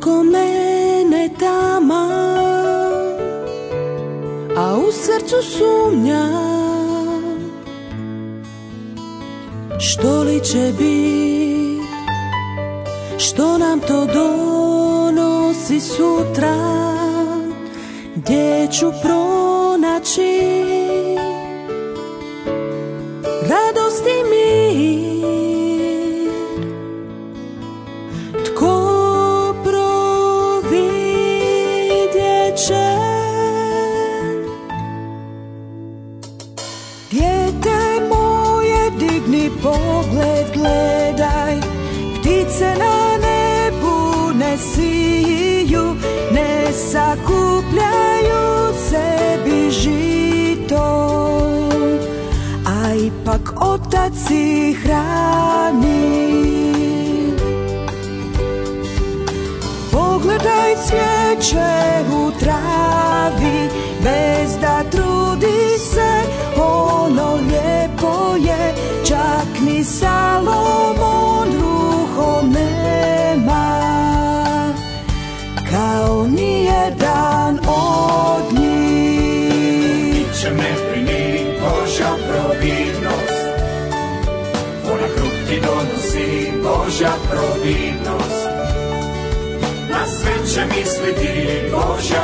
oko mene tama, a u srcu sumnja. Što li će biti, što nam to donosi sutra, gdje ću pronaći radost i mir, tko providjet će. Dijete moje, digni pogled, gledaj, ptice na nebu ne siju, ne sakupljaju sebi žito, a ipak Otac ih hrani. Pogledaj cvijeće u travi, bez da trudi se, ono lijepo je, čak ni Salomon ruhom nema, kao nijedan od njih. Ničem ne brini, Božja providnost, ona kruh ti donosi, Božja providnost. Na sve će misliti, Božja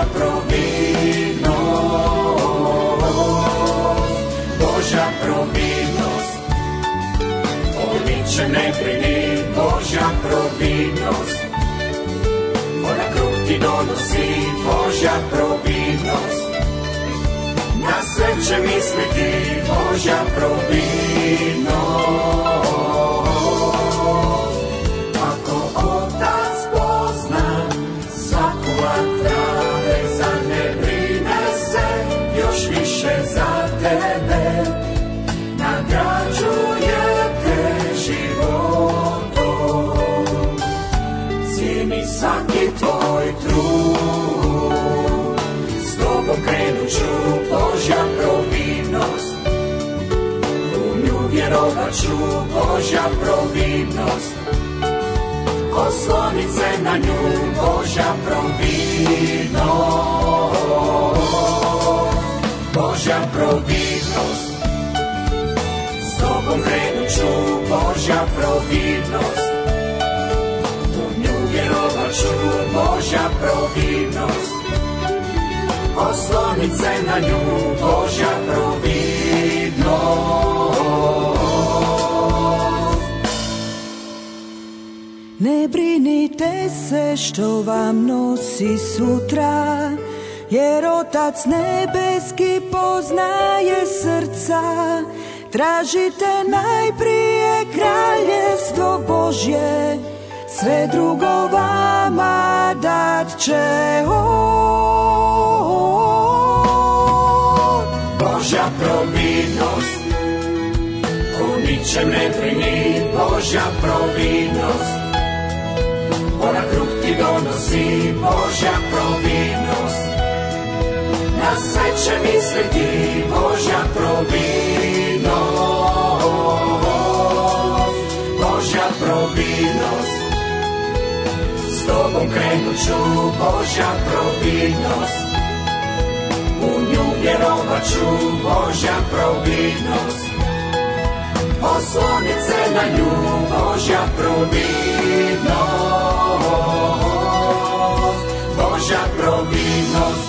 providnost, Božja providnost. O ničem ne brini, Božja providnost, ona kruh ti donosi, Božja providnost. Na sve će misliti, Božja providnost. Ako Otac pozna svaku trave, za ne brine se još više za tebe, nagrađuje te životom, cijeni svaki tvoj trud. S tobom krenut ću, Božja providnost, u nju vjerovat ću, Božja providnost. Oslonit se na nju, Božja providnost, Božja providnost. S tobom krenut ću, Božja providnost, u nju vjerovat ću, Božja providnost. Oslonit se na nju, Božja providnost. Ne brinite se što vam nosi sutra, jer Otac nebeski poznaje srca. Tražite najprije kraljevstvo Božje, sve drugo vama dat će On. Božja providnost, o ničem ne brini, Božja providnost. Ona kruh ti donosi, Božja providnost. Na sve će misliti, Božja providnost, Božja providnost. S tobom krenut ću, Božja providnost, u nju vjerovat ću, Božja providnost. Oslonit se na nju, Božja providnost, Božja providnost.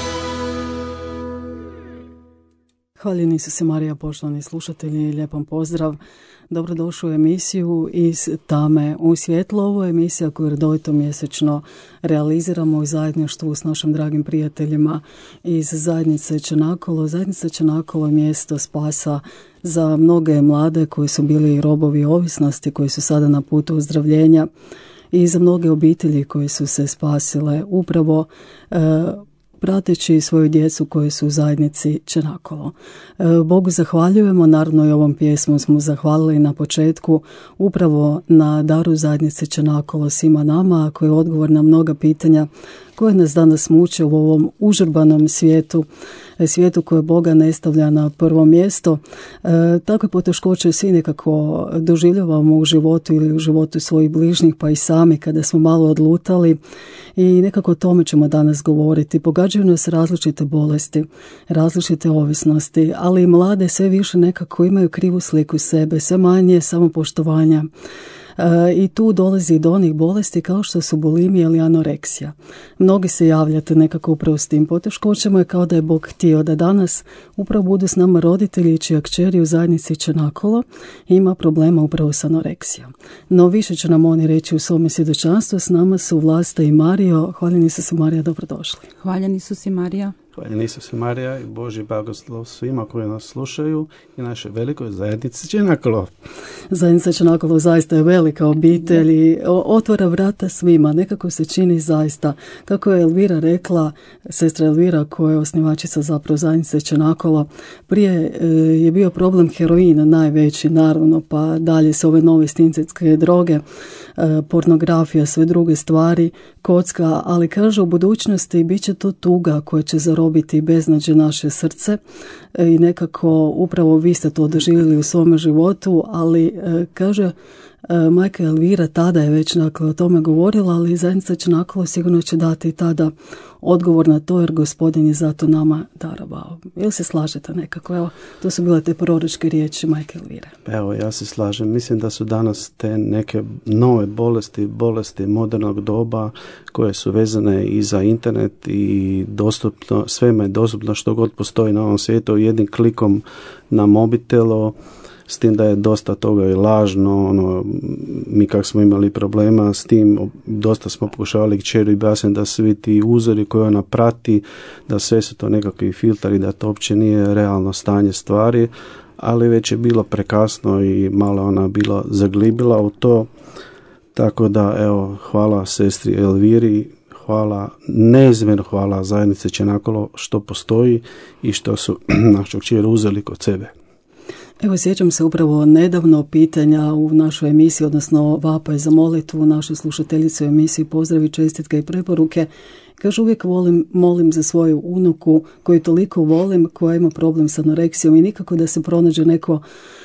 Hvaljeni Isuse Marija, poštovani slušatelji, lijepom pozdrav. Dobrodošli u emisiju Iz tame u svjetlo. Ovo je emisija koju redovito mjesečno realiziramo u zajedništvu s našim dragim prijateljima iz zajednice Čenakolo. Zajednica Čenakolo je mjesto spasa za mnoge mlade koji su bili robovi ovisnosti, koji su sada na putu ozdravljenja, i za mnoge obitelji koje su se spasile upravo prateći svoju djecu koje su u zajednici Čenakolo. Bogu zahvaljujemo, naravno i ovom pjesmom smo zahvalili na početku upravo na daru zajednice Čenakolo svima nama, koji je odgovor na mnoga pitanja koje nas danas muče u ovom užurbanom svijetu svijetu koje Boga ne stavlja na prvo mjesto. Takve poteškoće svi nekako doživljavamo u životu ili u životu svojih bližnjih, pa i sami kada smo malo odlutali, i nekako o tome ćemo danas govoriti. Pogađaju nas različite bolesti, različite ovisnosti, ali i mlade sve više nekako imaju krivu sliku sebe, sve manje samopoštovanja. I tu dolazi do onih bolesti kao što su bulimija ili anoreksija. Mnogi se javljate nekako upravo s tim poteškoćama, kao da je Bog htio da danas upravo budu s nama roditelji čija kćeri u zajednici Čenakolo ima problema upravo s anoreksijom. No više će nam oni reći u svome svjedočanstvu. S nama su Vlasta i Mario. Hvaljeni Isuse Marija, dobrodošli. Hvaljeni Isuse Marija. Hvaljeni Isuse Marija i Božji blagoslov svima koji nas slušaju i naše velikoj zajednici Čenakolo. Zajednica Čenakolo zaista je velika obitelj i otvara vrata svima. Nekako se čini zaista, kako je Elvira rekla, sestra Elvira koja je osnivačica zapravo zajednice Čenakolo, prije je bio problem heroina najveći, naravno, pa dalje se ove nove sintetske droge, pornografija, sve druge stvari, kocka, ali kaže u budućnosti bit će to tuga koja će zarobiti i beznađe naše srce i nekako upravo vi ste to doživjeli u svome životu, ali kaže majka Elvira tada je već o tome govorila, ali zajednica Čenakolo sigurno će dati tada odgovor na to, jer Gospodin je zato nama darovao. Ili se slažete nekako? Evo, to su bile te proročke riječi majke Elvire. Evo, ja se slažem. Mislim da su danas te neke nove bolesti modernog doba koje su vezane i za internet i dostupno, svema je dostupno što god postoji na ovom svijetu jednim klikom na mobitelu. S tim da je dosta toga i lažno, mi kak smo imali problema s tim, dosta smo pokušavali kćeri objasniti da svi ti uzori koje ona prati, da sve su to nekakvi filteri, da to uopće nije realno stanje stvari, ali već je bilo prekasno i malo ona bila zaglibila u to, tako da evo, hvala sestri Elviri, neizmjerno hvala zajednice Čenakolo što postoji i što su našu kćer uzeli kod sebe. Evo, sjećam se upravo nedavno pitanja u našoj emisiji, odnosno vapaj za molitvu, našoj slušateljici u emisiji Pozdravi, čestitke i preporuke. Kaže, uvijek molim za svoju unuku koju toliko volim, koja ima problem s anoreksijom i nikako da se pronađe neko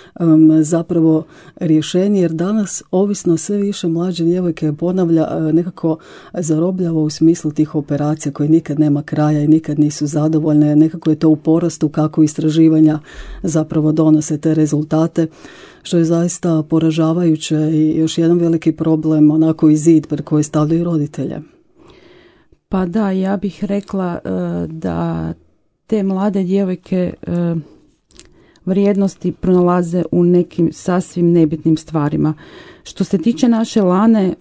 zapravo rješenje, jer danas ovisno sve više mlađe djevojke ponavlja, nekako zarobljava u smislu tih operacija koje nikad nema kraja i nikad nisu zadovoljne, nekako je to u porastu kako istraživanja zapravo donose te rezultate, što je zaista poražavajuće i još jedan veliki problem, onako i zid pred koji stavljaju roditelje. Pa da, ja bih rekla da te mlade djevojke vrijednosti pronalaze u nekim sasvim nebitnim stvarima. Što se tiče naše Lane,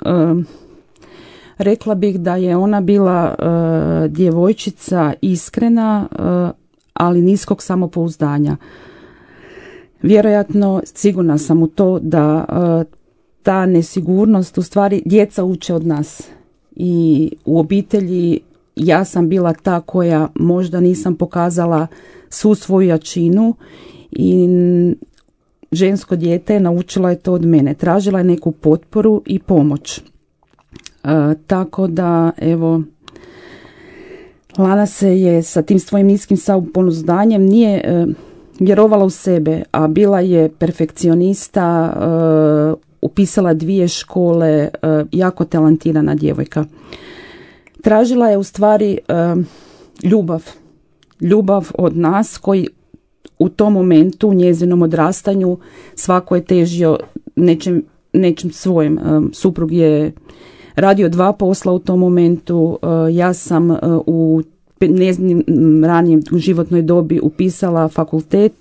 rekla bih da je ona bila djevojčica iskrena, ali niskog samopouzdanja. Vjerojatno, sigurna sam u to da ta nesigurnost, u stvari djeca uče od nas. I u obitelji ja sam bila ta koja možda nisam pokazala svu svoju jačinu i žensko dijete naučila je to od mene. Tražila je neku potporu i pomoć. Tako da, evo, Lana se je sa tim svojim niskim samopouzdanjem nije vjerovala u sebe, a bila je perfekcionista, upisala 2 škole, jako talentirana djevojka. Tražila je u stvari ljubav od nas koji u tom momentu, u njezinom odrastanju, svako je težio nečem svojem. Suprug je radio 2 posla u tom momentu, ja sam u ranijem životnoj dobi upisala fakultet.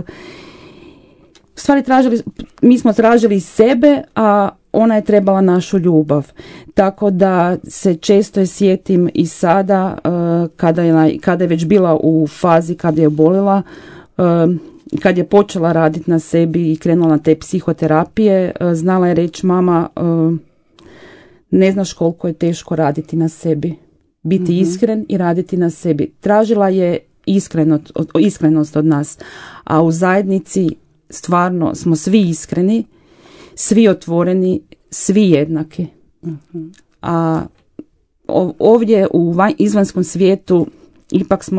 U stvari mi smo tražili sebe, a ona je trebala našu ljubav. Tako da se često je sjetim i sada kada je već bila u fazi kada je obolila, kad je počela raditi na sebi i krenula na te psihoterapije, znala je reći, mama, ne znaš koliko je teško raditi na sebi. Biti iskren i raditi na sebi. Tražila je iskrenost od nas, a u zajednici stvarno smo svi iskreni, svi otvoreni, svi jednaki. A ovdje u izvanskom svijetu ipak smo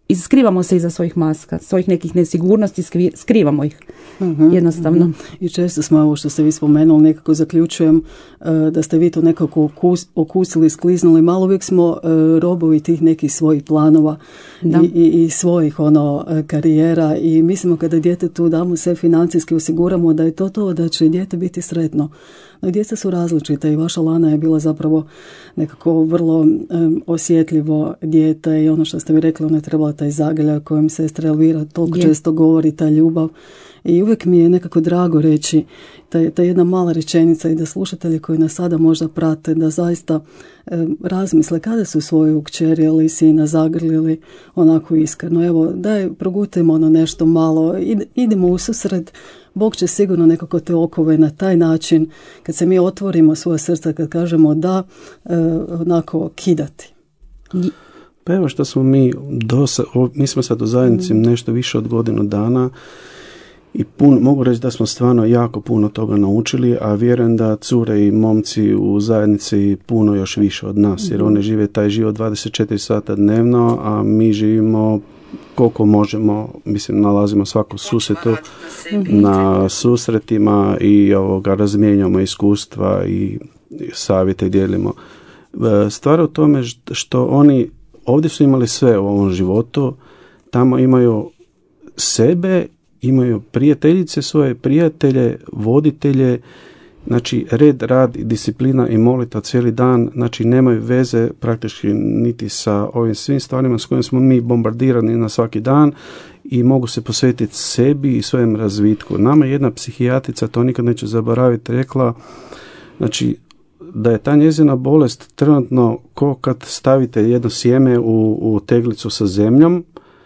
skrivamo se iza svojih maska, svojih nekih nesigurnosti, skrivamo ih jednostavno. I često smo, ovo što ste vi spomenuli, nekako zaključujem da ste vi to nekako okusili, skliznuli, malo uvijek smo robovi tih nekih svojih planova i svojih karijera i mislimo kada djetetu damo sve financijski, osiguramo da je to da će dijete biti sretno. No, djeca su različita i vaša Lana je bila zapravo nekako vrlo osjetljivo dijete i ono što ste vi rekli, ona je trebala taj zagrljaj kojem sestra Elvira toliko često govori, ta ljubav. I uvijek mi je nekako drago reći ta jedna mala rečenica i da slušatelji koji nas sada možda prate, da zaista razmisle kada su svoju kćeri ili sina zagrlili onako iskreno. Evo, daj, progutajmo nešto malo, idemo u susret. Bog će sigurno nekako te okove na taj način, kad se mi otvorimo svoje srca, kad kažemo da, onako kidati. Pa evo što smo mi smo sad u zajednici nešto više od godinu dana i mogu reći da smo stvarno jako puno toga naučili, a vjerujem da cure i momci u zajednici puno još više od nas, jer one žive taj život 24 sata dnevno, a mi živimo koliko možemo, mislim, nalazimo svaku susretu na susretima i razmijenjamo iskustva i savjete dijelimo. Stvar u tome što oni ovdje su imali sve u ovom životu, tamo imaju sebe, imaju prijateljice, svoje prijatelje, voditelje, znači red, rad, disciplina i molitva cijeli dan, znači nemaju veze praktički niti sa ovim svim stvarima s kojim smo mi bombardirani na svaki dan i mogu se posvetiti sebi i svojem razvitku. Nama je jedna psihijatrica, to nikad neću zaboraviti, rekla, znači da je ta njezina bolest trenutno ko kad stavite jedno sjeme u teglicu sa zemljom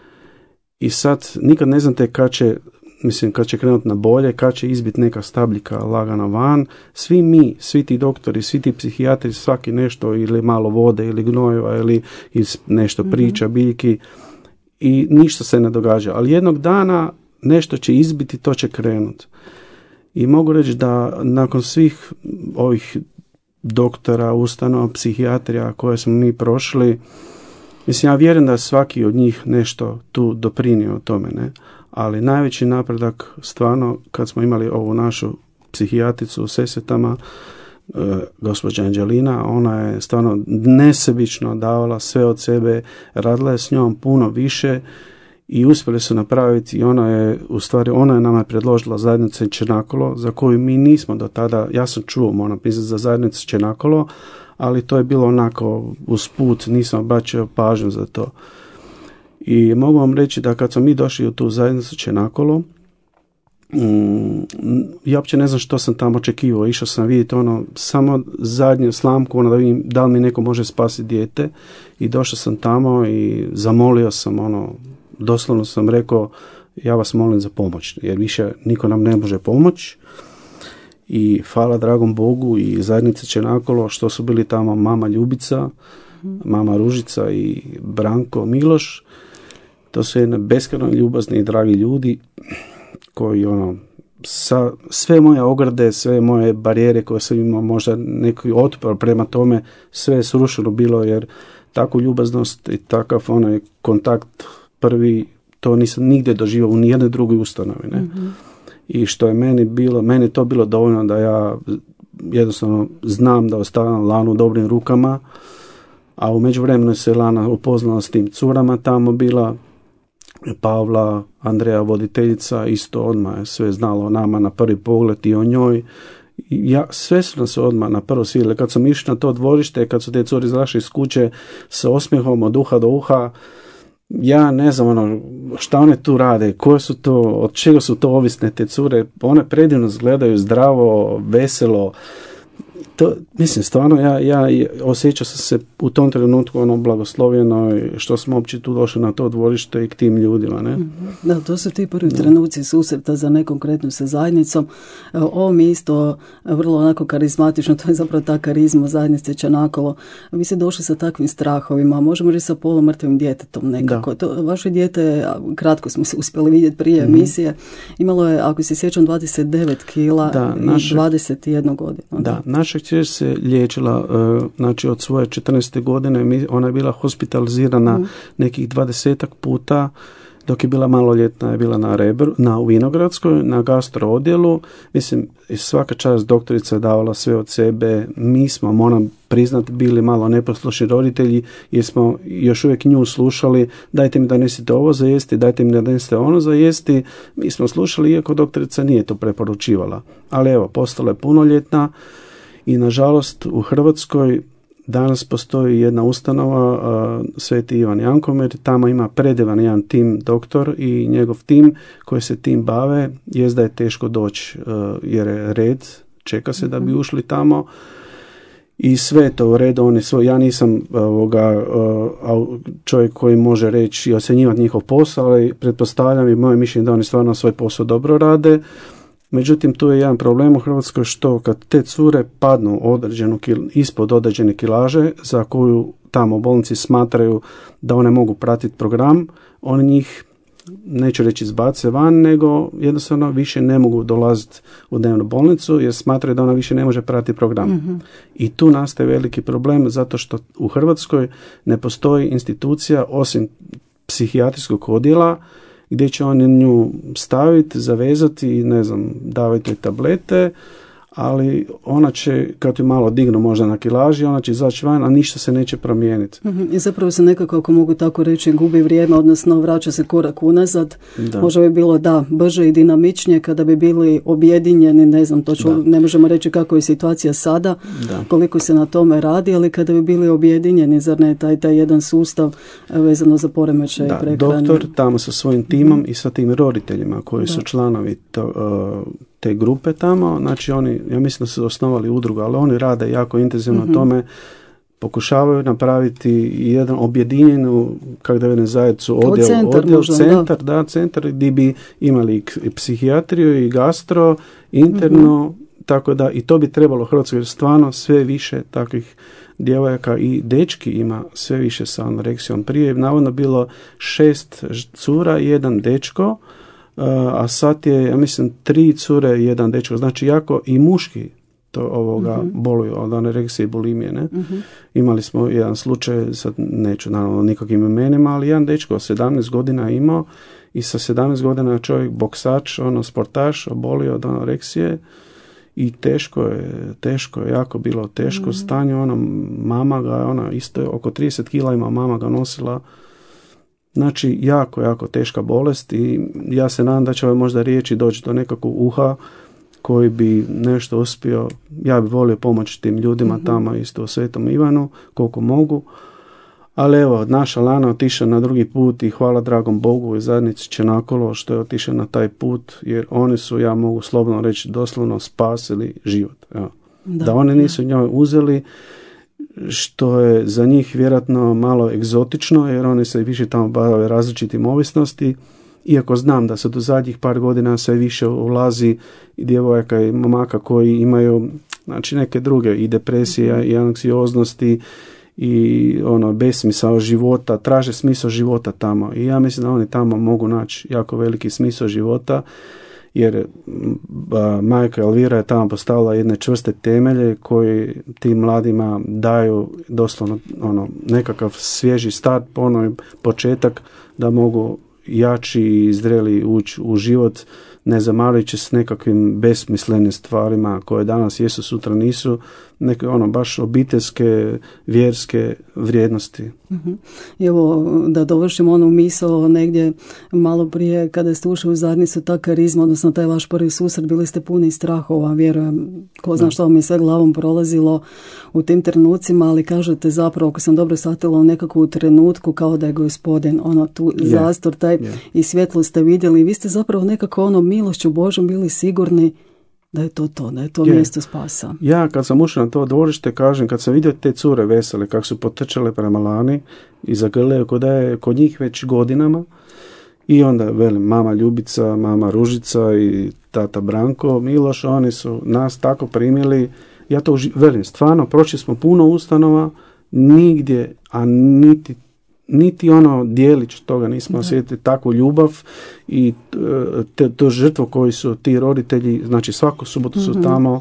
i sad nikad ne znate kad će krenuti na bolje, kad će izbiti neka stabljika lagano van. Svi mi, svi ti doktori, svi ti psihijatri, svaki nešto ili malo vode ili gnojeva ili nešto priča, biljki i ništa se ne događa. Ali jednog dana nešto će izbiti, to će krenuti. I mogu reći da nakon svih ovih doktora, ustanova, psihijatrija koje smo mi prošli, mislim, ja vjerujem da svaki od njih nešto tu doprinio tome, ne? Ali najveći napredak stvarno kad smo imali ovu našu psihijatricu u Sesvetama, gospođa Anđelina, ona je stvarno nesebično davala sve od sebe, radila je s njom puno više i uspjeli su napraviti i ona je nama predložila zajednicu Čenakolo, za koju mi nismo do tada, ja sam čuo, moram pisati, za zajednicu Čenakolo, ali to je bilo onako usput, nisam bačio pažnju za to. I mogu vam reći da kad smo mi došli u tu zajednicu Čenakolo, ja uopće ne znam što sam tamo očekivao, išao sam vidjeti samo zadnju slamku, da vidim da li mi neko može spasiti dijete i došao sam tamo i zamolio sam, doslovno sam rekao, ja vas molim za pomoć, jer više niko nam ne može pomoći. I hvala dragom Bogu i zajednice Čenakolo što su bili tamo mama Ljubica, mama Ružica i Branko Miloš. To su jedne beskrajno ljubazni i dragi ljudi koji sve moje ograde, sve moje barijere koje sam imao, možda neki otpor prema tome, sve je srušeno bilo, jer takvu ljubaznost i takav kontakt prvi, to nisam nigdje doživio u nijednoj drugoj ustanovi, ne? I što je meni to bilo dovoljno da ja jednostavno znam da ostavljam Lanu u dobrim rukama, a u međuvremenu se Lana upoznala s tim curama tamo bila, Pavla, Andreja voditeljica, isto odmah je sve znala o nama na prvi pogled i o njoj. Sve su nas odmah na prvo svidjeli. Kad sam išli na to dvorište, kad su te cure izašli iz kuće sa osmijehom od uha do uha, ja ne znam šta one tu rade, koje su to, od čega su to ovisne te cure, one predivno izgledaju, zdravo, veselo. To, mislim, stvarno, ja osjećao sam se u tom trenutku blagoslovljeno što smo uopće tu došli na to dvorište i k tim ljudima, ne? Da, to su ti prvi trenuci susreta za nekonkretnu sa zajednicom. Ovo mi isto vrlo onako karizmatično, to je zapravo ta karizma zajednice Čenakolo. Vi ste došli sa takvim strahovima, možemo reći sa polumrtvim djetetom nekako. To, vaše dijete, kratko smo se uspjeli vidjeti prije emisije, imalo je, ako se sjećam, 29 kila i 21 godinu. Da, naša kćer se liječila, znači od svoje 14. godine, ona je bila hospitalizirana nekih 20 puta, dok je bila maloljetna je bila na Vinogradskoj, na gastro odjelu. Mislim, svaka čast doktorica je davala sve od sebe. Mi smo, moram priznati, bili malo neposlušni roditelji jer smo još uvijek nju slušali, dajte mi da donesite ovo za jesti, dajte mi da donesite ono za jesti. Mi smo slušali iako doktorica nije to preporučivala. Ali evo, postala je punoljetna i nažalost u Hrvatskoj danas postoji jedna ustanova, Sveti Ivan Jankomer, tamo ima predivan jedan tim doktor i njegov tim koji se tim bave, jest da je teško doći jer je red, čeka se da bi ušli tamo i sve to u redu, ja nisam čovjek koji može reći i ocjenjivati njihov posao, ali pretpostavljam i moje mišljenje da oni stvarno svoj posao dobro rade. Međutim, tu je jedan problem u Hrvatskoj što kad te cure padnu ispod određene kilaže za koju tamo u bolnici smatraju da one mogu pratiti program, oni njih, neću reći izbace van, nego jednostavno više ne mogu dolaziti u dnevnu bolnicu jer smatraju da ona više ne može pratiti program. Mm-hmm. I tu nastaje veliki problem zato što u Hrvatskoj ne postoji institucija osim psihijatrijskog odjela gdje će oni nju staviti, zavezati i ne znam, davati tablete, ali ona će, kad ju malo dignu možda na kilaži, ona će izaći van, a ništa se neće promijeniti. I zapravo se nekako, ako mogu tako reći, gubi vrijeme, odnosno vraća se korak unazad. Da. Možda bi bilo, brže i dinamičnije kada bi bili objedinjeni, ne znam, ne možemo reći kako je situacija sada, koliko se na tome radi, ali kada bi bili objedinjeni, zar ne taj jedan sustav vezano za poremećaj prehrane. Doktor tamo sa svojim timom i sa tim roditeljima koji su članovi te grupe tamo, znači oni, ja mislim da su osnovali udrugu, ali oni rade jako intenzivno na tome, pokušavaju napraviti jedan objedinjenu, kako da velim, zajednicu, centar gdje bi imali i psihijatriju i gastro, interno, tako da i to bi trebalo u Hrvatskoj, jer stvarno sve više takvih djevojaka i dečki ima sve više sa anoreksijom. Prije je navodno bilo 6 cura i 1 dečko, a sad je, ja mislim, 3 cure i 1 dečko, znači jako i muški boluju od anoreksije i bulimije, ne? Imali smo jedan slučaj, sad neću naravno nikakvim imenima, ali jedan dečko 17 godina imao i sa 17 godina čovjek boksač, sportaš, obolio od anoreksije i teško je, jako bilo teško stanje, mama ga, isto oko 30 kila ima, mama ga nosila. Znači, jako teška bolest i ja se nadam da će ove možda riječi doći do nekakvog uha koji bi nešto uspio. Ja bih volio pomoći tim ljudima tamo isto u Svetom Ivanu, koliko mogu. Ali evo, naša Lana otišla na drugi put i hvala dragom Bogu i zajednici Čenakolo što je otišla na taj put, jer oni su, ja mogu slobodno reći, doslovno spasili život. Evo. Da oni nisu njoj uzeli, što je za njih vjerojatno malo egzotično, jer oni se više tamo bave različitim ovisnosti, iako znam da se do zadnjih par godina sve više ulazi i djevojaka i momaka koji imaju, znači, neke druge i depresije i anksioznosti i besmisao života, traže smisao života tamo i ja mislim da oni tamo mogu naći jako veliki smisao života, jer majka Elvira je tamo postavila jedne čvrste temelje koji tim mladima daju doslovno nekakav svježi start, početak da mogu jači i zreli ući u život, ne zamarujući s nekakvim besmislenim stvarima koje danas jesu, sutra nisu, neke baš obiteljske, vjerske vrijednosti. I evo, da dovršim onu misao negdje malo prije kada ste ušli u zajednicu, ta karizma, odnosno taj vaš prvi susret, bili ste puni strahova, vjerujem, ko zna što vam je sve glavom prolazilo u tim trenucima, ali kažete zapravo, ako sam dobro shvatila, u nekakvu trenutku kao da je Gospodin, tu zastor taj i svjetlo ste vidjeli i vi ste zapravo nekako milošću Božom bili sigurni da je to mjesto spasa. Ja kad sam ušao na to dvorište, kažem, kad sam vidio te cure vesele kako su potrčale prema Lani i zagrljaju kod njih već godinama, i onda velim, mama Ljubica, mama Ružica i tata Branko, Miloš, oni su nas tako primili. Ja to velim, stvarno, prošli smo puno ustanova, nigdje, a niti dijelić toga nismo osjetili, takvu ljubav i to žrtvo koji su ti roditelji, znači svaku subotu su tamo,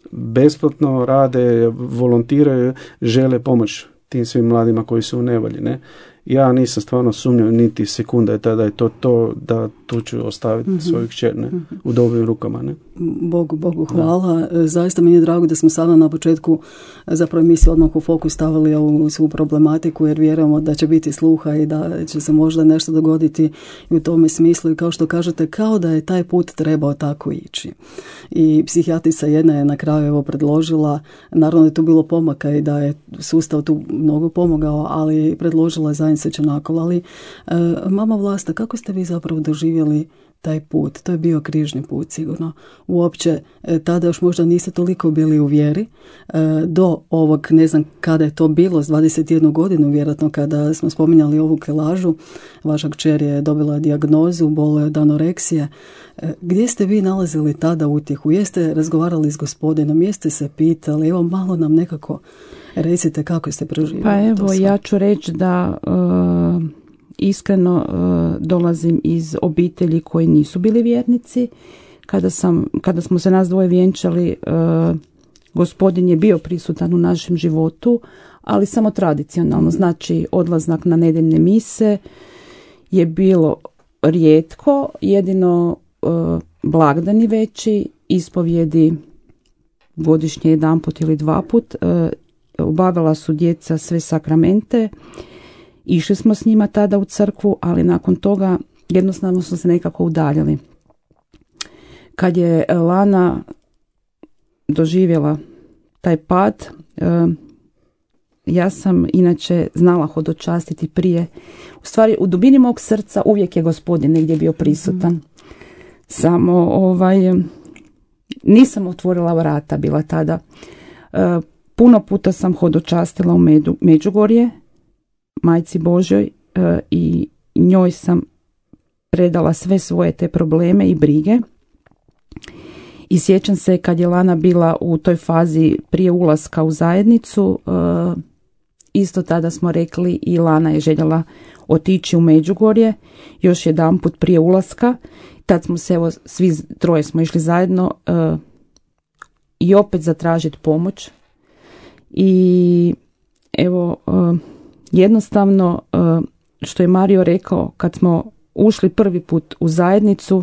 besplatno rade, volontiraju, žele pomoć tim svim mladima koji su u nevolji, ne? Ja nisam stvarno sumnjao niti sekunda je tada je to da tu ću ostaviti svoju kćer, ne? U dobrim rukama, ne? Bogu hvala. Zaista mi je drago da smo sada na početku zapravo emisije odmah u fokus stavili ovu svu problematiku, jer vjerujemo da će biti sluha i da će se možda nešto dogoditi i u tome smislu. I kao što kažete, kao da je taj put trebao tako ići. I psihijatrica jedna je na kraju evo predložila, naravno da je tu bilo pomaka i da je sustav tu mnogo pomogao, ali predložila zajednice Čanakol. Ali mama Vlasta, kako ste vi zapravo doživjeli taj put? To je bio križni put sigurno. Uopće tada još možda niste toliko bili u vjeri do ovog, ne znam kada je to bilo, s 21 godinu vjerojatno kada smo spominjali ovu kelažu. Vaša kćer je dobila dijagnozu, boluje od anoreksije. Gdje ste vi nalazili tada utjehu? Jeste razgovarali s Gospodinom? Jeste se pitali? Evo malo nam nekako recite kako ste proživjeli. Pa evo, ja ću reći da iskreno dolazim iz obitelji koji nisu bili vjernici. Kada smo se nas dvoje vjenčali, Gospodin je bio prisutan u našem životu, ali samo tradicionalno. Znači, odlazak na nedjeljne mise je bilo rijetko, jedino blagdani veći, ispovjedi godišnje jedanput ili dvaput, obavila su djeca sve sakramente, išli smo s njima tada u crkvu, ali nakon toga jednostavno smo se nekako udaljili. Kad je Lana doživjela taj pad, ja sam inače znala hodočastiti prije. U stvari, u dubini mog srca uvijek je Gospodin negdje bio prisutan. Samo nisam otvorila vrata bila tada. Puno puta sam hodočastila u Međugorje, Majci Božjoj, i njoj sam predala sve svoje te probleme i brige. I sjećam se kad je Lana bila u toj fazi prije ulaska u zajednicu, isto tada smo rekli i Lana je željela otići u Međugorje još jedanput prije ulaska. Tad smo se, evo, svi troje smo išli zajedno i opet zatražiti pomoć. I evo, jednostavno, što je Mario rekao, kad smo ušli prvi put u zajednicu,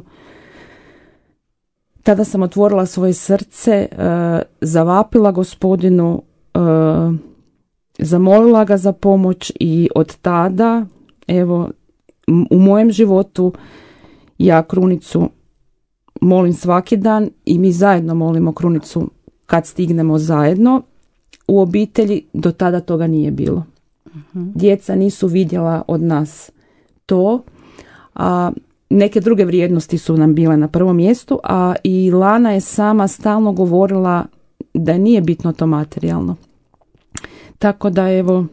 tada sam otvorila svoje srce, zavapila Gospodinu, zamolila ga za pomoć i od tada, evo, u mojem životu ja krunicu molim svaki dan i mi zajedno molimo krunicu kad stignemo zajedno. U obitelji do tada toga nije bilo. Djeca nisu vidjela od nas to, a neke druge vrijednosti su nam bile na prvom mjestu, a i Lana je sama stalno govorila da nije bitno to materijalno. Tako da evo...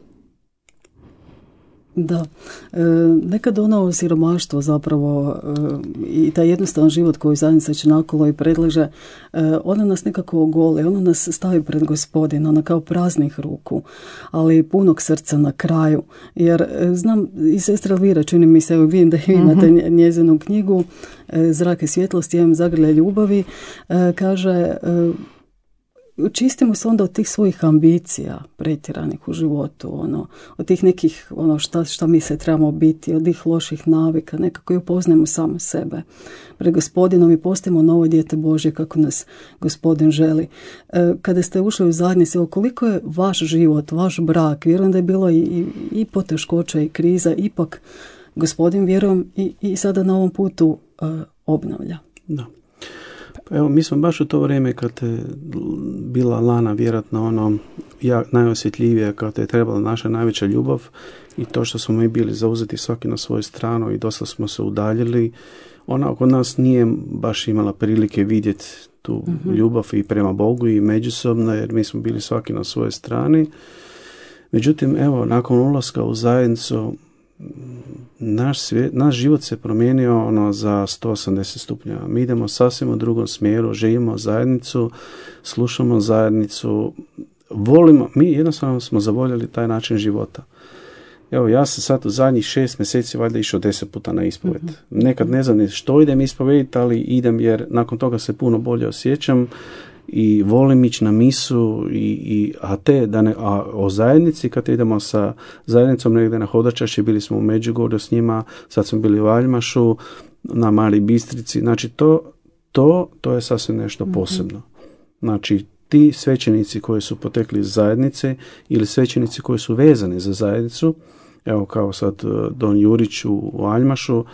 Da, nekad ono siromaštvo zapravo i taj jednostavan život koji zajednica Čanakolo i predlaže, ona nas nekako ogoli, ona nas stavi pred Gospodina, ona kao praznih ruku, ali punog srca na kraju. Jer znam i sestra Elvira, čini mi se, vidim da imate njezinu knjigu Zrak i svjetlost, imam zagrlje ljubavi, kaže... Čistimo se onda od tih svojih ambicija pretjeranih u životu, od tih nekih šta mi se trebamo biti, od tih loših navika, nekako i upoznajemo samo sebe pred Gospodinom i postajemo novo dijete Božje kako nas Gospodin želi. Kada ste ušli u zajednicu, koliko je vaš život, vaš brak, vjerujem da je bilo i poteškoća i kriza, ipak Gospodin, vjerujem, i sada na ovom putu obnavlja. Da. Evo, mi smo baš u to vrijeme kad je bila Lana vjerojatno najosjetljivija, kad je trebala naša najveća ljubav i to što smo mi bili zauzeti svaki na svoju stranu i dosta smo se udaljili, ona oko nas nije baš imala prilike vidjeti tu ljubav i prema Bogu i međusobno, jer mi smo bili svaki na svojoj strani. Međutim, evo, nakon ulaska u zajednicu, naš život se promijenio za 180 stupnjeva. Mi idemo sasvim u drugom smjeru, živimo zajednicu, slušamo zajednicu, volimo, mi jednostavno smo zavoljeli taj način života. Evo, ja sam sad u zadnjih 6 mjeseci valjda išao 10 puta na ispoved. Nekad ne znam što idem ispovediti, ali idem jer nakon toga se puno bolje osjećam i volim ići na misu, a o zajednici, kad idemo sa zajednicom negdje na Hodačaši, bili smo u Međugorju s njima, sad smo bili u Aljmašu, na Mali Bistrici, znači to je sasvim nešto posebno. Znači, ti svećenici koji su potekli iz zajednice ili svećenici koji su vezani za zajednicu, evo kao sad Don Jurić u Aljmašu,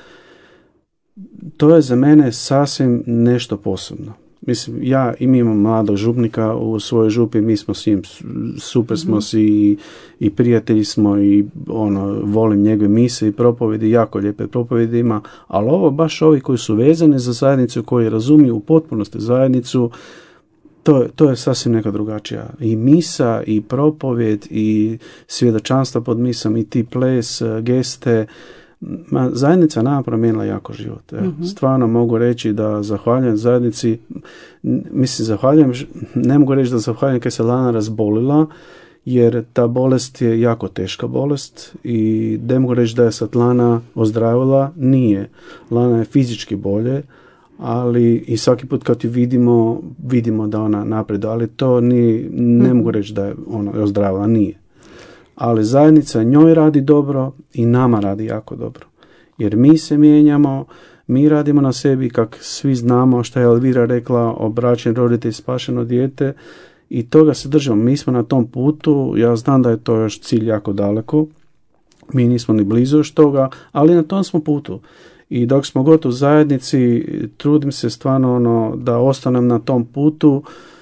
to je za mene sasvim nešto posebno. Mislim, ja imam mladog župnika u svojoj župi, mi smo s njim, super smo si i prijatelji smo i volim njegove mise i propovjedi, jako lijepe propovjedi ima, ali ovo baš ovi koji su vezani za zajednicu, koji razumiju u potpunosti zajednicu, to je sasvim neka drugačija. I misa, i propovjed, i svjedočanstva pod misom, i ti ples, geste. Zajednica nama promijenila jako život. Stvarno mogu reći da zahvaljujem zajednici. Mislim, ne mogu reći da zahvaljujem kad se Lana razbolila, jer ta bolest je jako teška bolest i ne mogu reći da je sad Lana ozdravila. Nije. Lana je fizički bolje, ali i svaki put kad ju vidimo da ona napreduje, ali to ne mogu reći da je ona ozdravila, nije. Ali zajednica njoj radi dobro i nama radi jako dobro. Jer mi se mijenjamo, mi radimo na sebi, kak svi znamo što je Elvira rekla, obraćen roditelj, spašeno dijete, i toga se držimo. Mi smo na tom putu, ja znam da je to još cilj jako daleko, mi nismo ni blizu još toga, ali na tom smo putu. I dok smo god u zajednici, trudim se stvarno da ostanem na tom putu,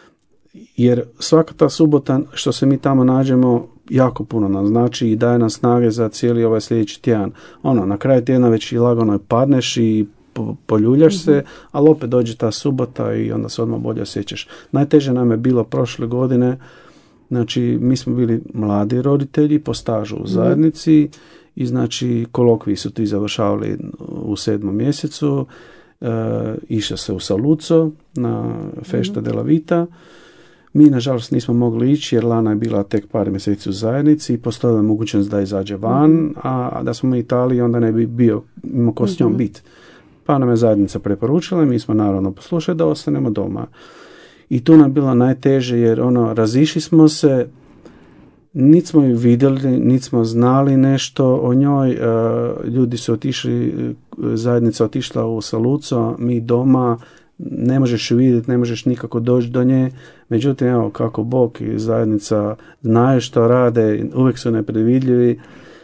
jer svaka ta subota što se mi tamo nađemo jako puno nam znači i daje nam snage za cijeli ovaj sljedeći tjedan. Na kraju tjedna već i lagano padneš i poljuljaš se, ali opet dođe ta subota i onda se odmah bolje osjećaš. Najteže nam je bilo prošle godine, znači mi smo bili mladi roditelji po stažu u zajednici i znači kolokviji su ti završavali u 7. mjesecu, išlo se u Saluzzo na Festa della Vita. Mi, nažalost, nismo mogli ići jer Lana je bila tek par mjeseci u zajednici i postojala je mogućnost da izađe van, a da smo u Italiji onda ne bi imao ko s njom biti. Pa nam je zajednica preporučila, mi smo naravno poslušali da ostanemo doma. I tu nam je bilo najteže jer razišli smo se, niti smo ju vidjeli, niti smo znali nešto o njoj, ljudi su otišli, zajednica otišla u Saluzzo, mi doma, ne možeš ju vidjeti, ne možeš nikako doći do nje, međutim, evo, kako Bog i zajednica znaju što rade, uvijek su nepredvidljivi.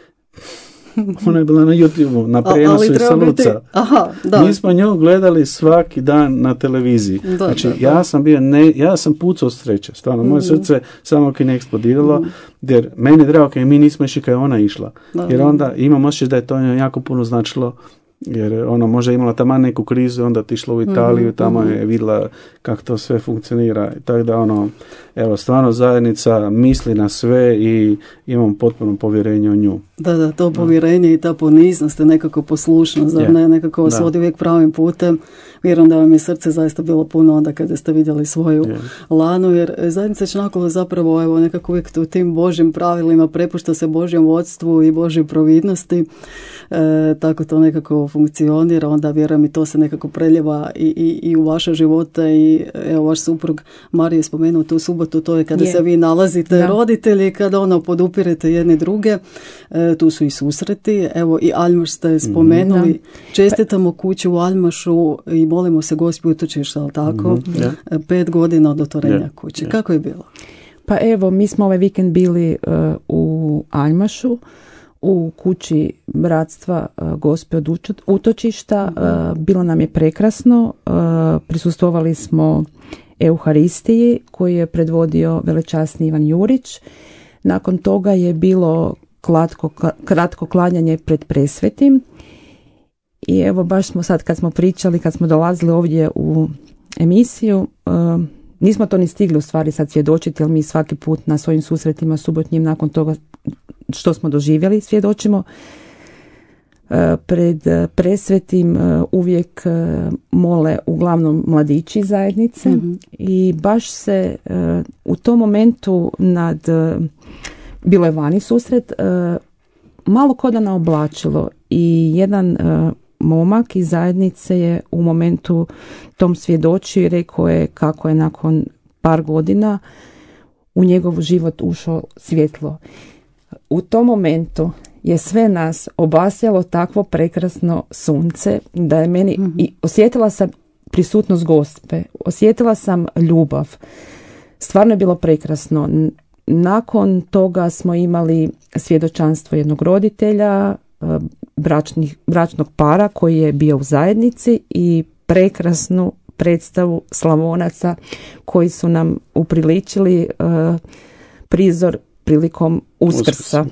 Ona je bila na YouTube-u, na prijenosu iz Saluzza. Mi smo nju gledali svaki dan na televiziji. Znači, ja sam pucao od sreće, stvarno, moje srce samo kad ne eksplodiralo, jer meni je drago kad mi nismo išli kad je ona išla. Jer onda imam osjećaj da je to jako puno značilo, jer možda imala tamo neku krizu, onda otišla u Italiju, tamo je vidjela kako to sve funkcionira. Tako da evo, stvarno zajednica misli na sve i imam potpuno povjerenje u nju. Da, to povjerenje i ta poniznost je nekako poslušnost, ne, nekako vas vodi uvijek pravim putem. Vjerujem da vam je srce zaista bilo puno onda kada ste vidjeli svoju Lanu, jer zajednica Čnakova zapravo evo nekako uvijek u tim Božjim pravilima prepušta se Božjem vodstvu i Božjoj providnosti, tako to nekako funkcionira, onda vjerujem i to se nekako preljeva i u vaše živote i evo vaš suprug Mario je spomenuo tu subotu, to je kada se vi nalazite roditelji, kada podupirete jedni druge, tu su i susreti, evo i Aljmaš ste spomenuli, čestitamo kuću u Aljmašu i molimo se Gospi utočišta, ali tako? 5 godina od otvorenja kuće. Kako je bilo? Pa evo, mi smo ovaj vikend bili u Aljmašu, u kući bratstva Gospe od utočišta. Bilo nam je prekrasno. Prisustvovali smo Euharistiji koju je predvodio velečasni Ivan Jurić. Nakon toga je bilo kratko klanjanje pred presvetim. I evo baš smo sad kad smo pričali, kad smo dolazili ovdje u emisiju, nismo to ni stigli u stvari sad svjedočiti, jer mi svaki put na svojim susretima subotnjim nakon toga što smo doživjeli svjedočimo. Pred presvetim uvijek mole uglavnom mladići zajednice i baš se u tom momentu bilo je vani susret, malo koda naoblačilo i jedan momak iz zajednice je u momentu tom svjedočio i rekao je kako je nakon par godina u njegov život ušlo svjetlo. U tom momentu je sve nas obasjalo takvo prekrasno sunce da je meni, i osjetila sam prisutnost Gospe, osjetila sam ljubav. Stvarno je bilo prekrasno. Nakon toga smo imali svjedočanstvo jednog roditelja, bračnog para koji je bio u zajednici i prekrasnu predstavu Slavonaca koji su nam upriličili prizor prilikom Uskrsa.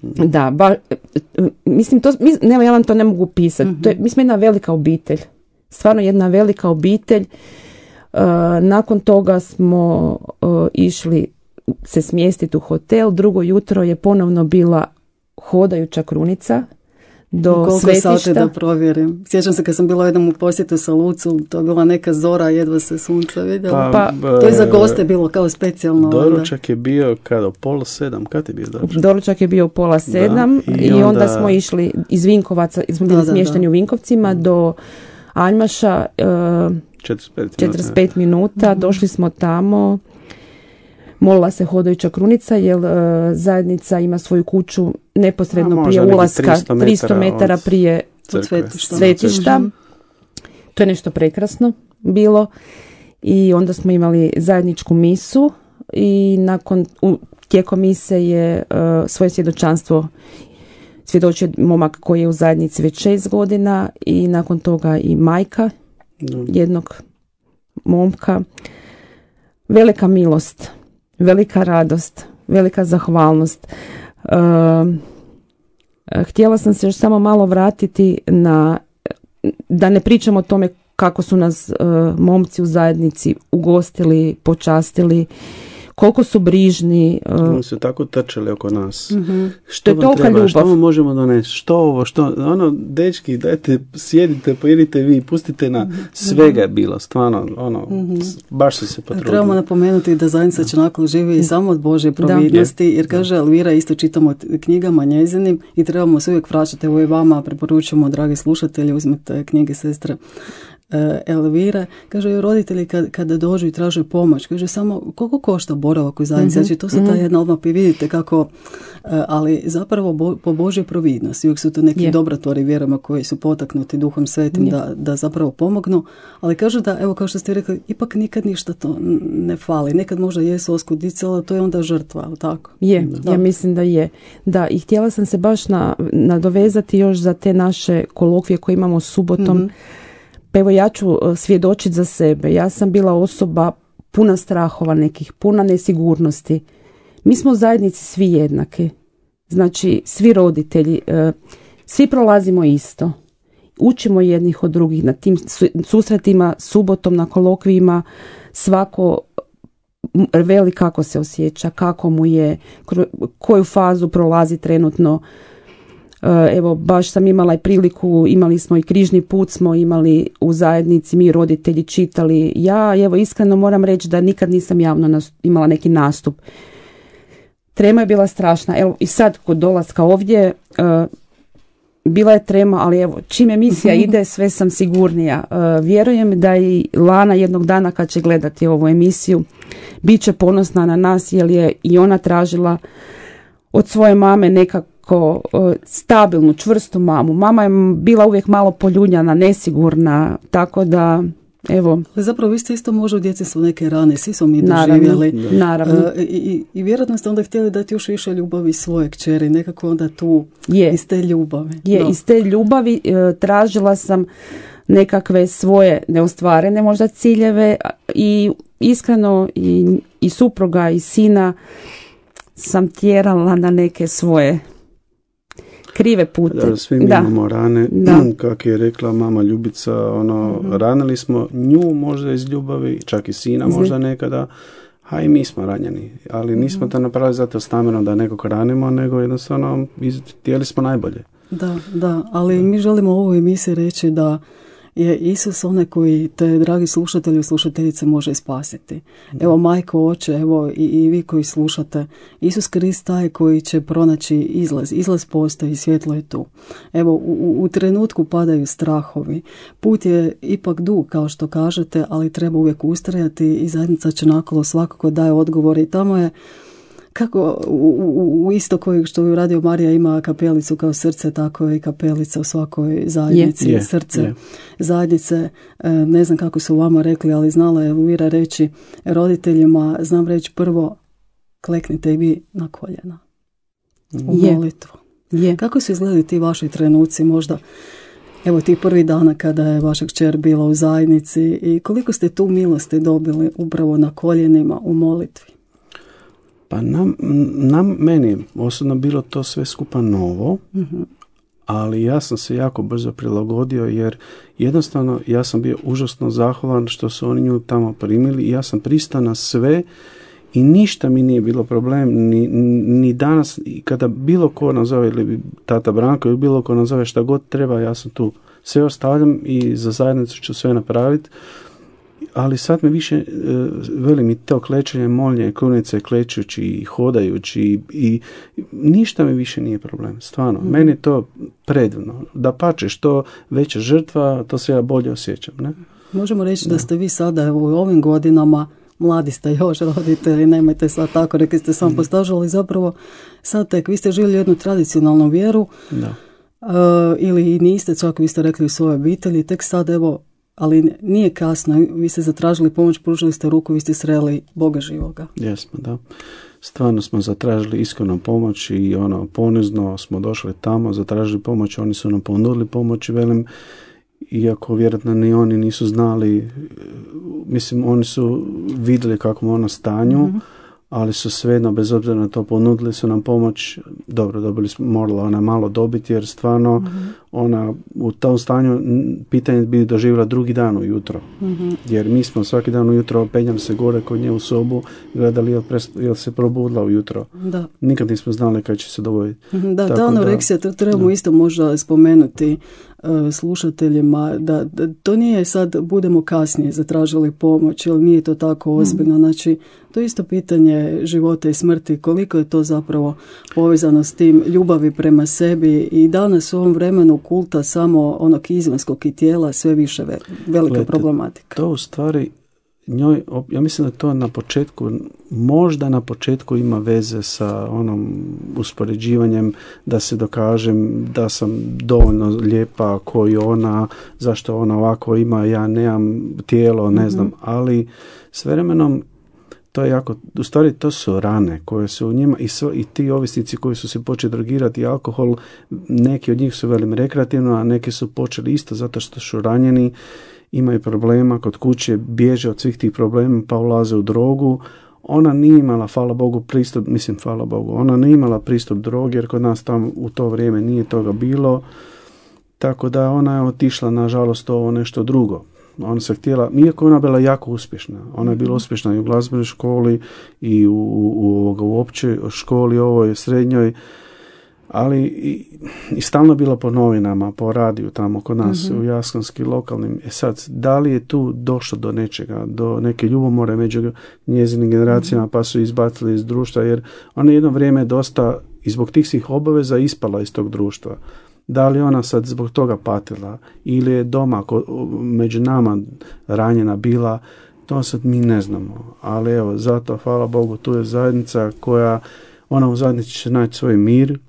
Mislim, ja vam to ne mogu pisati. Mi smo jedna velika obitelj. Stvarno jedna velika obitelj. Nakon toga smo išli se smjestiti u hotel. Drugo jutro je ponovno bila hodajuća krunica do koliko svetišta. Koliko sati da provjerim? Sjećam se kad sam bila jednom u posjetu sa Lucu, to je bila neka zora, jedva se sunce vidjela. To je za goste bilo kao specijalno. Doručak je bio kada? 6:30? Kad je bio doručak? Doručak je bio 6:30 i onda smo išli iz Vinkovaca, smo bili smješteni u Vinkovcima do Aljmaša, 45 minuta. Došli smo tamo, molila se hodajuća krunica jer zajednica ima svoju kuću neposredno prije ulaska, 300 metara prije svetišta. To je nešto prekrasno bilo i onda smo imali zajedničku misu i tijekom mise je svoje svjedočanstvo svjedočio momak koji je u zajednici već 6 godina i nakon toga i majka jednog momka. Velika milost, velika radost, velika zahvalnost. Htjela sam se još samo malo vratiti da ne pričamo o tome kako su nas momci u zajednici ugostili, počastili, koliko su brižni. Oni su tako trčali oko nas. Što je tolika ljubav. Što vam možemo donesti? Što dečki, dajte, sjedite, pojedite vi, pustite na svega je bilo, stvarno, baš su se potrudili. Trebamo napomenuti da zajednica Čanaklo živi samo od Božje providnosti, jer kaže Elvira, isto čitamo knjigama njezinim i trebamo se uvijek vraćati. Evo i vama preporučujemo, dragi slušatelji, uzmite knjige sestre Elvire. Kaže, roditelji kada dođu i traže pomoć, kaže samo koliko košta boravak u zajednici, znači to se ta jedna odmah i vidite kako, ali zapravo po Božjoj providnosti, uvijek su to neki dobratvori vjerama koji su potaknuti Duhom Svetim da zapravo pomognu, ali kažu da, evo kao što ste rekli, ipak nikad ništa to ne fali, nekad možda jesu oskudice, ali to je onda žrtva, ali tako? Ja mislim da je. Da, i htjela sam se baš nadovezati još za te naše kolokvije koje imamo subotom. Pa evo ja ću svjedočiti za sebe. Ja sam bila osoba puna strahova nekih, puna nesigurnosti. Mi smo u zajednici svi jednaki. Znači, svi roditelji, svi prolazimo isto. Učimo jednih od drugih na tim susretima, subotom, na kolokvijima. Svako veli kako se osjeća, kako mu je, koju fazu prolazi trenutno. Evo, baš sam imala i priliku, imali smo i križni put, smo imali u zajednici, mi roditelji čitali. Ja, evo, iskreno moram reći da nikad nisam javno imala neki nastup. Trema je bila strašna. Evo, i sad kod dolaska ovdje bila je trema, ali evo, čim emisija ide, sve sam sigurnija. Vjerujem da i Lana jednog dana kad će gledati ovu emisiju, bit će ponosna na nas, jer je i ona tražila od svoje mame nekako stabilnu, čvrstu mamu. Mama je bila uvijek malo poljunjana, nesigurna, tako da, evo. Zapravo vi ste isto možda u djetinjstvu neke rane, svi smo mi doživjeli. Naravno. I vjerojatno ste onda htjeli dati još više ljubavi svoje kćeri, nekako onda tu iz te ljubavi. Iz te ljubavi tražila sam nekakve svoje neostvarene možda ciljeve i iskreno i supruga i sina sam tjerala na neke svoje krive pute. Svi mi imamo rane, kako je rekla mama Ljubica, ranili smo nju možda iz ljubavi, čak i sina možda nekada, a i mi smo ranjeni, ali nismo to napravili zato stameno da nekog ranimo, nego jednostavno htjeli smo najbolje. Da, ali mi želimo u ovoj emisiji reći da je Isus onaj koji te, dragi slušatelji i slušateljice, može spasiti. Evo, majko, oče, evo i vi koji slušate, Isus Krist taj koji će pronaći izlaz. Izlaz postoji, svjetlo je tu. Evo, u trenutku padaju strahovi. Put je ipak dug, kao što kažete, ali treba uvijek ustrajati i zajednica će nakolo svakako daje odgovor i tamo je kako u isto koji što je Radio Marija ima kapelicu kao srce, tako je i kapelica u svakoj zajednici, srce zajednice. Ne znam kako su vama rekli, ali znala je Elvira reći roditeljima, znam reći prvo, kleknite i vi na koljena u molitvu. Kako su izgledali ti vaši trenuci, možda evo ti prvi dana kada je vaša kćer bila u zajednici i koliko ste tu milosti dobili upravo na koljenima u molitvi? Pa meni osobno bilo to sve skupa novo, ali ja sam se jako brzo prilagodio jer jednostavno ja sam bio užasno zahvalan što su oni nju tamo primili i ja sam pristao na sve i ništa mi nije bilo problem, ni danas kada bilo ko nazove ili tata Branko ili bilo ko nazove šta god treba, ja sam tu. Sve ostavljam i za zajednicu ću sve napraviti. Ali sad me više, veli mi to klečenje, moljenje, krunice, klečući i hodajući i ništa mi više nije problem, stvarno. Meni je to predivno. Da pače, što veća žrtva, to se ja bolje osjećam. Ne? Možemo reći da ste vi sada evo, u ovim godinama, mladi ste još roditelji, nemojte sad tako, rekli ste sam postažali, zapravo sad tek, vi ste živjeli jednu tradicionalnu vjeru, ili niste, čak vi ste rekli u svojoj obitelji, tek sad evo, ali nije kasno, vi ste zatražili pomoć, pružili ste ruku, vi ste sreli Boga živoga. Jesmo, da. Stvarno smo zatražili iskreno pomoć i ponizno smo došli tamo, zatražili pomoć, oni su nam ponudili pomoć i velim, iako vjerojatno ni oni nisu znali, mislim, oni su vidjeli kakvom ono stanju, ali su svejedno, bez obzira na to, ponudili su nam pomoć. Dobro, dobili smo, morala ona malo dobiti, jer stvarno ona u tom stanju pitanje bi doživjela drugi dan ujutro. Jer mi smo svaki dan ujutro penjali se gore kod nje u sobu, gledali jel se probudila ujutro. Da. Nikad nismo znali kad će se dogoditi. Da, ta anoreksija, trebamo isto možda spomenuti slušateljima da to nije sad budemo kasnije zatražili pomoć, jer nije to tako ozbiljno. Znači, to je isto pitanje života i smrti, koliko je to zapravo povezano s tim ljubavi prema sebi i danas u ovom vremenu kulta samo onog izvanjskog i tijela sve više velika problematika. To u stvari njoj, ja mislim da to na početku, možda na početku ima veze sa onom uspoređivanjem da se dokažem da sam dovoljno lijepa koji ona, zašto ona ovako ima, ja nemam tijelo, ne znam, ali s vremenom to je jako, u stvari to su rane koje su u njima i ti ovisnici koji su se počeli drogirati alkohol, neki od njih su velim rekreativno, a neki su počeli isto zato što su ranjeni, imaju problema kod kuće, bježe od svih tih problema pa ulaze u drogu. Ona nije imala, hvala Bogu, ona nije imala pristup drogi jer kod nas tamo u to vrijeme nije toga bilo, tako da ona je otišla nažalost ovo nešto drugo. Ona se htjela, iako ona bila jako uspješna, ona je bila uspješna i u glazbenoj školi i u općoj školi, ovoj srednjoj, ali i stalno bila po novinama, po radiju tamo kod nas u Jaskanskim lokalnim. Sad, da li je tu došlo do nečega, do neke ljubomore među njezinim generacijama pa su izbacili iz društva, jer ona jedno vrijeme dosta i zbog tih svih obaveza ispala iz tog društva. Da li ona sad zbog toga patila ili je doma među nama ranjena bila, to sad mi ne znamo. Ali evo, zato, hvala Bogu, tu je zajednica koja, ona u zajednici će naći svoj mir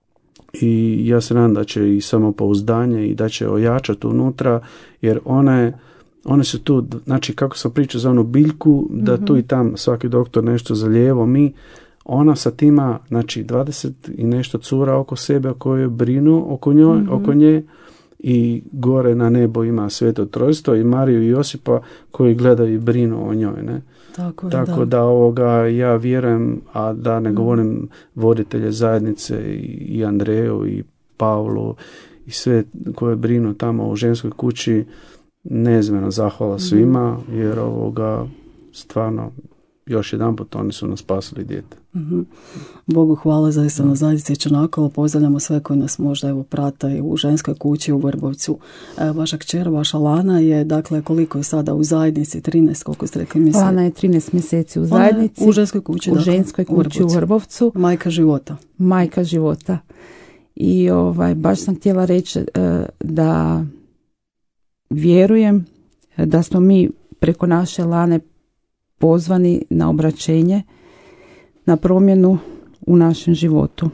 i ja se nadam da će i samopouzdanje i da će ojačati unutra, jer one su tu, znači kako sam pričao za onu biljku, da tu i tam svaki doktor nešto zalijevo, ona sad ima, znači 20 i nešto cura oko sebe koje brinu oko nje i gore na nebo ima Sveto Trojstvo i Mariju i Josipa koji gledaju i brinu o njoj, ne? Tako da ja vjerujem, a da ne govorim voditelje zajednice i Andreju i Pavlu i sve koje brinu tamo u ženskoj kući, neizmjerna zahvala svima, jer stvarno još jedanput oni su nas spasili dijete. Bogu hvala zaista na zajednici Črnakovo. Pozdravljamo sve koji nas možda evo prate u ženskoj kući u Vrbovcu. Vaša kćer, vaša Lana je, dakle, koliko je sada u zajednici? 13, koliko ste rekli mjeseci? Lana je 13 mjeseci u zajednici. U ženskoj kući, u ženskoj kući u Vrbovcu. Majka života. Majka života. I baš sam htjela reći da vjerujem da smo mi preko naše Lane pozvani na obraćenje, na promjenu u našem životu.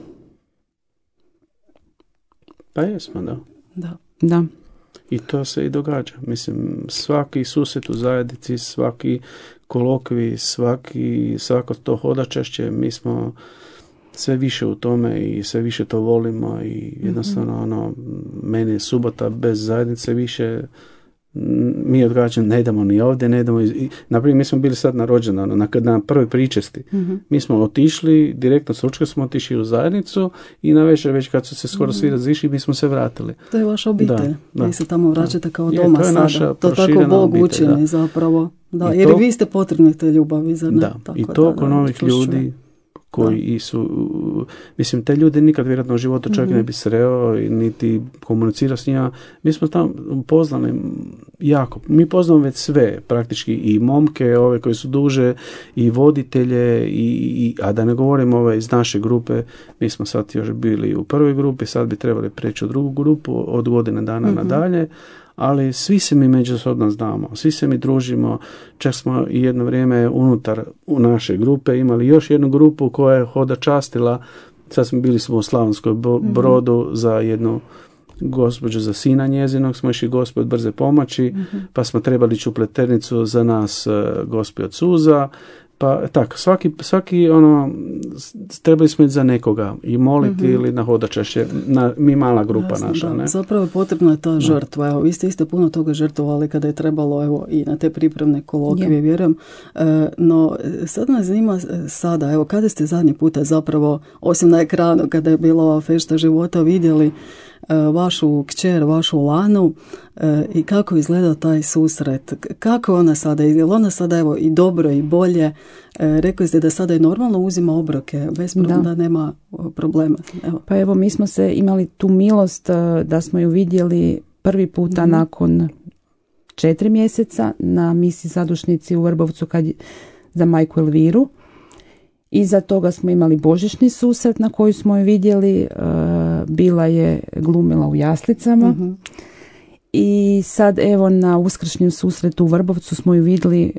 Pa jesmo, da. Da. I to se i događa. Mislim, svaki susret u zajednici, svaki kolokvij, svako to hodačašće, mi smo sve više u tome i sve više to volimo i jednostavno meni je subota bez zajednice više. Mi odgađamo, ne idemo ni ovdje, ne idemo. Naprimjer, mi smo bili sad na rođendanu, na prvoj pričesti. Mi smo otišli, direktno s ručka smo otišli u zajednicu i na večer, već kad su se skoro svi razišli, mi smo se vratili. To je vaša obitelj. Da. Vi se tamo vraćate kao doma to je sada. Naša to tako Bog obitelj, učini zapravo. Da, jer to, vi ste potrebni te ljubavi, zar ne? Da, tako i toliko novih ljudi koji su, mislim, te ljude nikad vjerojatno u životu čovjek ne bi sreo niti komunicirao s njima. Mi smo tamo poznali jako, mi poznamo već sve, praktički i momke, ove koji su duže, i voditelje, a da ne govorim iz naše grupe, mi smo sad još bili u prvoj grupi, sad bi trebali preći u drugu grupu od godine dana nadalje, ali svi se mi međusobno znamo, svi se mi družimo, čak smo i jedno vrijeme unutar u naše grupe imali još jednu grupu koja je hodačastila, sad smo bili u Slavonskoj Brodu za jednu gospođu, za sina njezinog, smo išli Gospe od brze pomoći, pa smo trebali ići u Pleternicu za nas Gospe od suza, pa tako, svaki trebali smo ići za nekoga i moliti ili na hodačašće, mi mala grupa. Jasne, naša. Ne? Zapravo potrebna je ta žrtva. Evo, vi ste puno toga žrtvovali kada je trebalo i na te pripremne kolokvije, vjerujem. No, sad nas zanima sada, evo, kada ste zadnji puta zapravo, osim na ekranu, kada je bila ova fešta života, vidjeli vašu kćer, vašu Lanu i kako izgleda taj susret, kako ona sada izgleda, ona sada evo i dobro i bolje, rekli ste da sada je normalno uzima obroke, bez problema, da nema problema. Evo. Pa evo, mi smo se imali tu milost da smo ju vidjeli prvi puta nakon 4 mjeseca na misiji zadušnici u Vrbovcu za majku Elviru. Iza toga smo imali božićni susret na koji smo ju vidjeli, bila je glumila u jaslicama i sad evo na uskršnjem susretu u Vrbovcu smo ju vidjeli,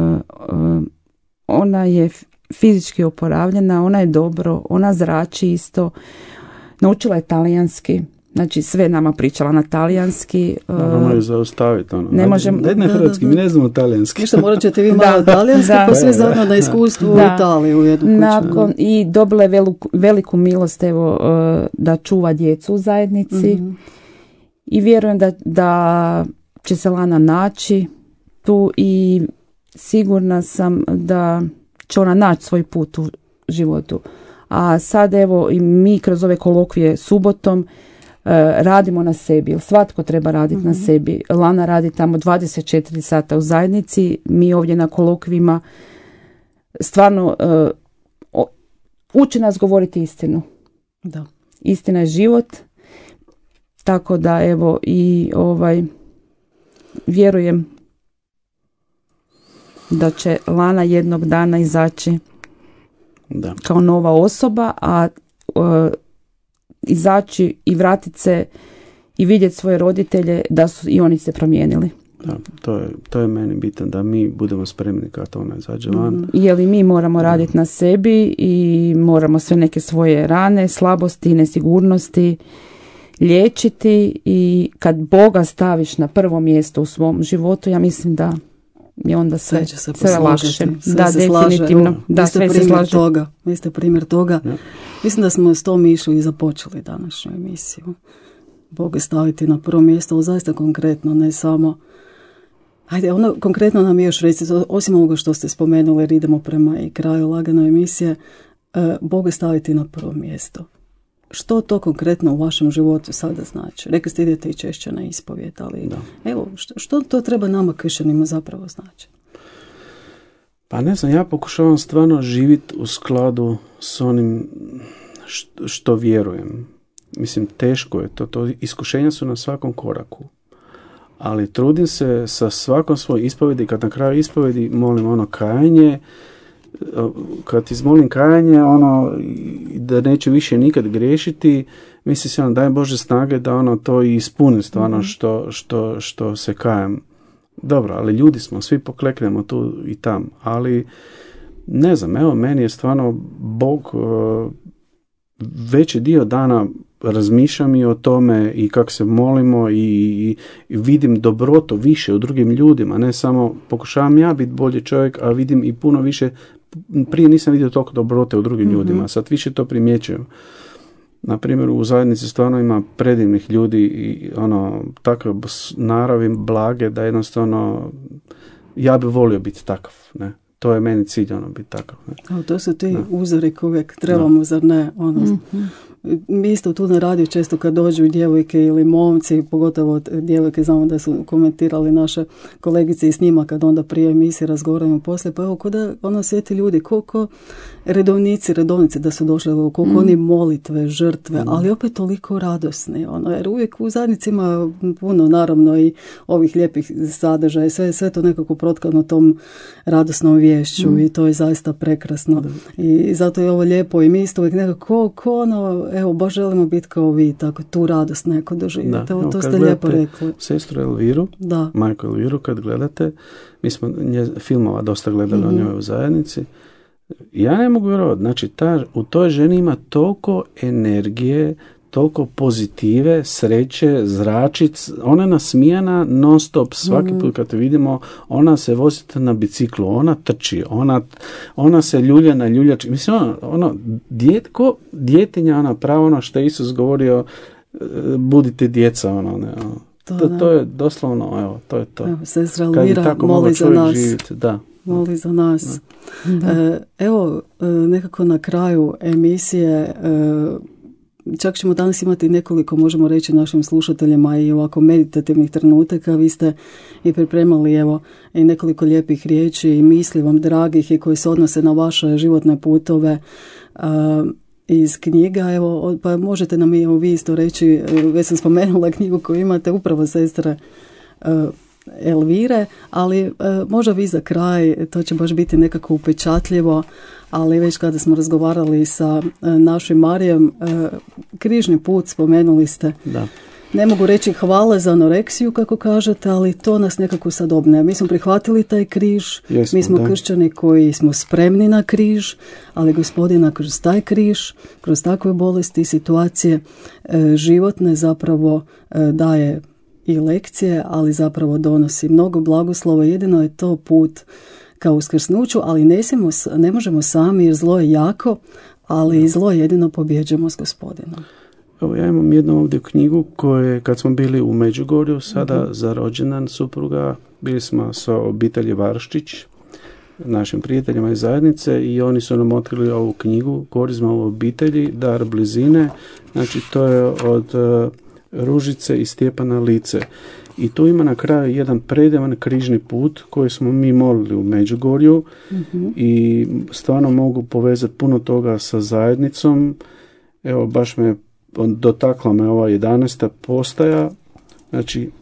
ona je fizički oporavljena, ona je dobro, ona zrači isto, naučila je talijanski. Znači, sve nama pričala na talijanski. Moramo je zaustaviti. Ne možemo. Ne hrvatski, mi ne znamo talijanski. Ništa, morat ćete vi malo talijanski, pa sve zajedno na iskustvu u Italiji u jednu kuću. I dobila je veliku milost evo, da čuva djecu u zajednici. I vjerujem da će se Lana naći tu i sigurna sam da će ona naći svoj put u životu. A sad evo i mi kroz ove kolokvije subotom radimo na sebi, jer svatko treba raditi na sebi. Lana radi tamo 24 sata u zajednici, mi ovdje na kolokvijima stvarno uči nas govoriti istinu. Da. Istina je život, tako da evo i vjerujem da će Lana jednog dana izaći kao nova osoba, a izaći i vratiti se i vidjeti svoje roditelje da su i oni se promijenili. Da, to je meni bitno, da mi budemo spremni kad ona izađe van. Jer i mi moramo raditi na sebi i moramo sve neke svoje rane, slabosti, nesigurnosti liječiti i kad Boga staviš na prvo mjesto u svom životu, ja mislim da i onda sve lakše. Da, definitivno. Da, sve se slaže. Vi ste primjer toga. Ja. Mislim da smo s tom išli i započeli današnju emisiju. Boga staviti na prvo mjesto, ali zaista konkretno, ne samo. Ajde, ono konkretno nam još recite, osim ovoga što ste spomenuli, jer idemo prema i kraju lagano emisije, Boga staviti na prvo mjesto. Što to konkretno u vašem životu sada znači? Rekli ste idete i češće na ispovijed, ali evo, što to treba nama kršćanima zapravo znači? Pa ne znam, ja pokušavam stvarno živjeti u skladu s onim što vjerujem. Mislim, teško je to iskušenja su na svakom koraku. Ali trudim se sa svakom svoj ispovedi, kad na kraju ispovedi molim kajanje, kad izmolim kajanje, da neću više nikad griješiti, mislim se daj Bože snage da to i ispuni stvarno što se kajem. Dobro, ali ljudi smo, svi pokleknemo tu i tam, ali ne znam, evo, meni je stvarno Bog veći dio dana razmišljam i o tome i kako se molimo i vidim dobrotu više u drugim ljudima, ne samo pokušavam ja biti bolji čovjek, a vidim i puno više, prije nisam vidio toliko dobrote u drugim ljudima, sad više to primjećujem. Na primjer, u zajednici stvarno ima predivnih ljudi i takve naravi blage da jednostavno ja bi volio biti takav, ne. To je meni cilj, biti takav. Ne? To su ti uzori koji uvijek trebamo, zar ne? Mi isto tu na radiju često kad dođu djevojke ili momci, pogotovo djevojke, znamo da su komentirali naše kolegice i s njima kad onda prije emisije razgovaramo poslije, pa evo ko da sjeti ljudi, koliko redovnice da su došli, koliko oni molitve, žrtve, ali opet toliko radosni, jer uvijek u zajednici ima puno, naravno, i ovih lijepih sadržaja, sve to nekako protkano tom radosnom vješću i to je zaista prekrasno. I zato je ovo lijepo i mi isto uvijek nekako evo, baš želimo biti kao vi, tako tu radost neko doživjeti. To ste lijepo rekli. Sestru Elviru, majku Elviru, kad gledate, mi smo filmova dosta gledali o njoj u zajednici, ja ne mogu vjerovati, znači u toj ženi ima toliko energije, toliko pozitive, sreće, zračic, ona je nasmijana non stop, svaki put kad te vidimo, ona se vozi na biciklu, ona trči, ona se ljulja na ljuljači, mislim, djetinja, pravo što je Isus govorio, budite djeca, to je doslovno, evo, to je to. Evo, sestra Elvira moli za nas. Živjeti, moli za nas. Evo, nekako na kraju emisije, čak ćemo danas imati nekoliko, možemo reći, našim slušateljima i ovako meditativnih trenutaka. Vi ste i pripremali, evo, i nekoliko lijepih riječi i misli vam dragih i koji se odnose na vaše životne putove iz knjiga. Evo, pa možete nam i vi isto reći, već sam spomenula knjigu koju imate, upravo sestre Elvire, ali možda vi za kraj, to će baš biti nekako upečatljivo, ali već kada smo razgovarali sa našim Marijem, križni put spomenuli ste. Da. Ne mogu reći hvala za anoreksiju, kako kažete, ali to nas nekako sad obne. Mi smo prihvatili taj križ, mi smo kršćani koji smo spremni na križ, ali Gospodina kroz taj križ, kroz takve bolesti i situacije životne zapravo daje i lekcije, ali zapravo donosi mnogo blagoslova. Jedino je to put ka uskrsnuću, ali ne možemo sami jer zlo je jako, ali zlo jedino pobjeđujemo s Gospodinom. Evo, ja imam jednu ovdje knjigu koje, kad smo bili u Međugorju, sada za rođendan supruga, bili smo sa obitelji Varščić, našim prijateljima iz zajednice, i oni su nam otkrili ovu knjigu, Korizma u obitelji, dar blizine, znači to je od Ružice i Stjepana Lice. I tu ima na kraju jedan predivan križni put koji smo mi molili u Međugorju i stvarno mogu povezati puno toga sa zajednicom. Evo, baš dotakla me ova 11. postaja, znači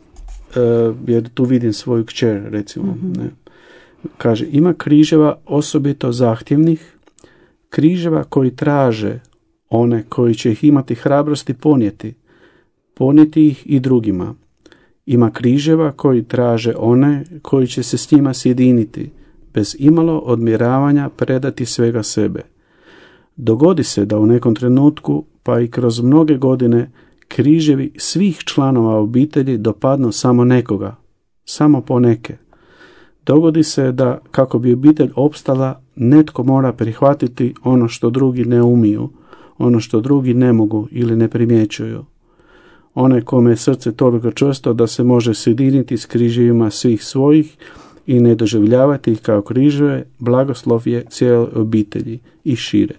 jer tu vidim svoju kćer, recimo. Ne. Kaže, ima križeva osobito zahtjevnih, križeva koji traže one koji će ih imati hrabrosti ponijeti ih i drugima. Ima križeva koji traže one koji će se s njima sjediniti, bez imalo odmjeravanja predati svega sebe. Dogodi se da u nekom trenutku, pa i kroz mnoge godine, križevi svih članova obitelji dopadnu samo nekoga, samo poneke. Dogodi se da, kako bi obitelj opstala, netko mora prihvatiti ono što drugi ne umiju, ono što drugi ne mogu ili ne primjećuju. Onaj kome je srce toliko čvrsto da se može sjediniti s križevima svih svojih i ne doživljavati ih kao križeve, blagoslov je cijeloj obitelji i šire.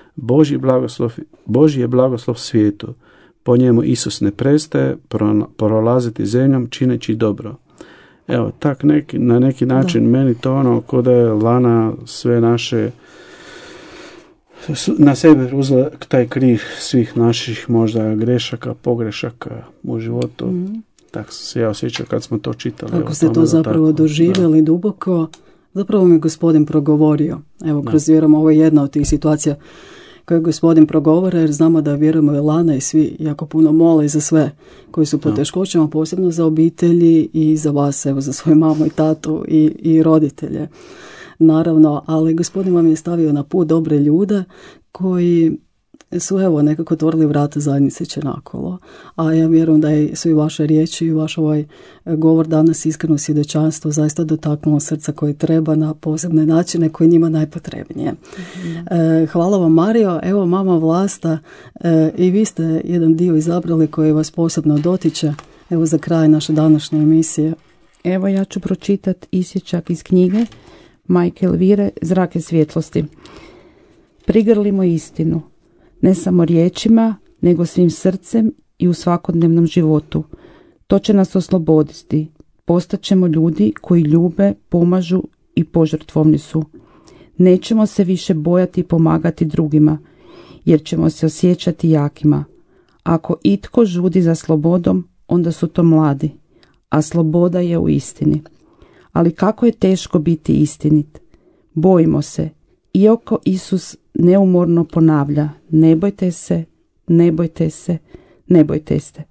Božji je blagoslov svijetu. Po njemu Isus ne prestaje prolaziti zemljom čineći dobro. Evo, tak na neki način meni to ono ko da je Lana sve naše na sebe uzela taj križ svih naših možda grešaka, pogrešaka u životu. Tako se ja osjećam kad smo to čitali. Kako ste to zapravo doživjeli duboko, zapravo mi je Gospodin progovorio. Evo, kroz vjerujem, ovo je jedna od tih situacija koje Gospodin progovara, jer znamo da vjerujemo i Lana i svi jako puno mole za sve koji su po teškoćama, posebno za obitelji i za vas, evo, za svoju mamu i tatu i roditelje. Naravno, ali Gospodin vam je stavio na put dobre ljude koji su evo nekako otvorili vrata zajednice Čenakolo. A ja vjerujem da su i vaše riječi i vaš ovaj govor danas iskreno svjedočanstvo zaista dotaknulo srca koje treba na posebne načine koje njima najpotrebnije. Hvala vam, Mario. Evo, mama Vlasta, i vi ste jedan dio izabrali koji vas posebno dotiče. Evo, za kraj naše današnje emisije. Evo, ja ću pročitati isječak iz knjige Majke Elvire Zrake svjetlosti. Prigrlimo istinu, ne samo riječima, nego svim srcem i u svakodnevnom životu. To će nas osloboditi. Postaćemo ljudi koji ljube, pomažu i požrtvovni su. Nećemo se više bojati pomagati drugima, jer ćemo se osjećati jakima. Ako itko žudi za slobodom, onda su to mladi, a sloboda je u istini. Ali kako je teško biti istinit. Bojimo se, iako Isus neumorno ponavlja: ne bojte se, ne bojte se, ne bojte se.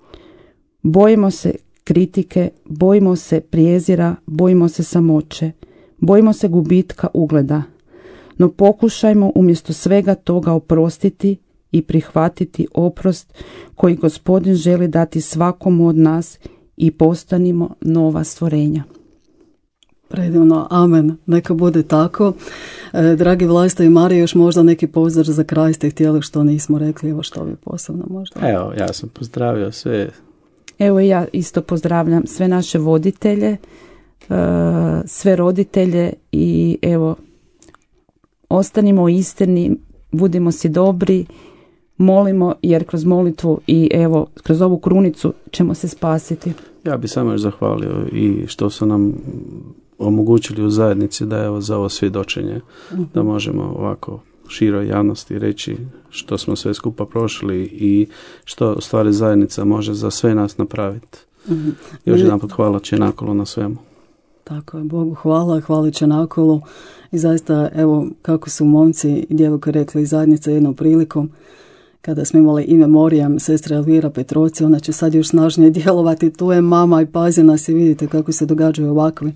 Bojimo se kritike, bojimo se prijezira, bojimo se samoće, bojimo se gubitka ugleda. No pokušajmo umjesto svega toga oprostiti i prihvatiti oprost koji Gospodin želi dati svakomu od nas i postanimo nova stvorenja. Predivno, amen, neka bude tako. Dragi Vlasta i Marija, još možda neki pozdrav za kraj ste htjeli što nismo rekli, evo što bi posebno možda. Evo, ja sam pozdravio sve. Evo, ja isto pozdravljam sve naše voditelje, sve roditelje i evo, ostanimo istini, budimo si dobri, molimo, jer kroz molitvu i evo, kroz ovu krunicu ćemo se spasiti. Ja bih samo još zahvalio i što su nam omogućili u zajednici da evo za ovo svjedočenje, da možemo ovako široj javnosti reći što smo sve skupa prošli i što u stvari zajednica može za sve nas napraviti. Još jedanput hvala Čenakolu na svemu. Tako je, Bogu hvala, hvala Čenakolu i zaista evo kako su momci i djevojke rekli, zajednica jednom prilikom kada smo imali ime Morijam, sestra Elvira Petroci, ona će sad još snažnije djelovati, tu je mama i pazi nas i vidite kako se događaju ovakvi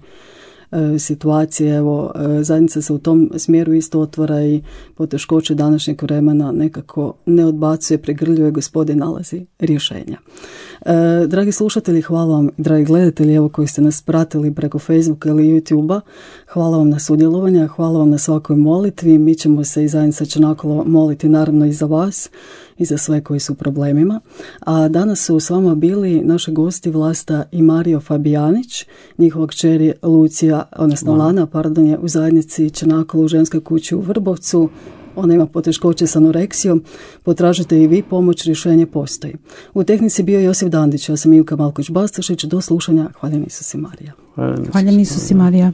situacije. Evo, zajednica se u tom smjeru isto otvara i poteškoće današnjeg vremena nekako ne odbacuje, pregrljuje, Gospodin nalazi rješenja. Dragi slušatelji, hvala vam, dragi gledatelji, evo koji ste nas pratili preko Facebooka ili YouTubea, hvala vam na sudjelovanje, hvala vam na svakoj molitvi. Mi ćemo se i zajednica Čenakolo moliti naravno i za vas i za sve koji su u problemima. A danas su s vama bili naši gosti Vlasta i Mario Fabijanić, njihova kćeri Lucija, odnosno Lana, je u zajednici Čenakolo u ženskoj kući u Vrbovcu. Ona ima poteškoće s anoreksijom. Potražite i vi pomoć, rješenje postoji. U tehnici bio Josip Dandić, ja sam Ivka Malkoć-Bastašić. Do slušanja. Hvaljen Isus i Marija. Hvaljen Isus i Marija.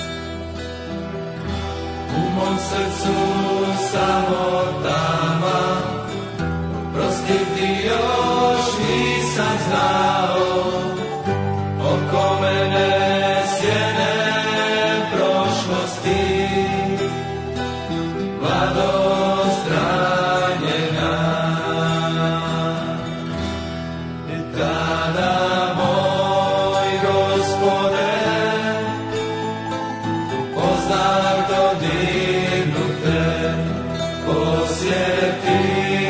U mom srcu samo tama Prostiti još nisam znao, oko mene sjene prošlosti, mladost ranjena. I tada moj Gospode, upoznah dodirnute, osjeti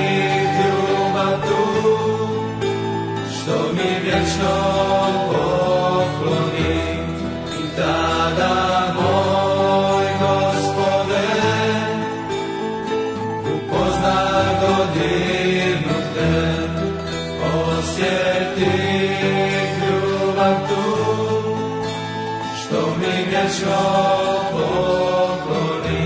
što mi vječno pokloni. I tada moj Gospode, upoznah dodirnute, osjeti ljubav tu, što mi vječno pokloni.